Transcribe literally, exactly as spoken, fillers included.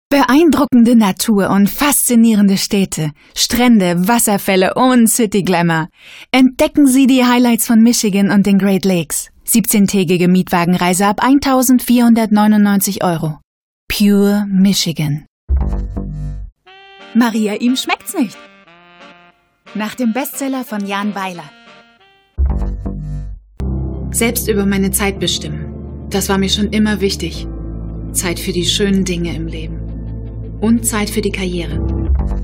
Beeindruckende Natur und faszinierende Städte, Strände, Wasserfälle und City Glamour. Entdecken Sie die Highlights von Michigan und den Great Lakes. siebzehntägige Mietwagenreise ab eintausendvierhundertneunundneunzig Euro. Pure Michigan. Maria, ihm schmeckt's nicht. Nach dem Bestseller von Jan Weiler. Selbst über meine Zeit bestimmen. Das war mir schon immer wichtig. Zeit für die schönen Dinge im Leben. Und Zeit für die Karriere.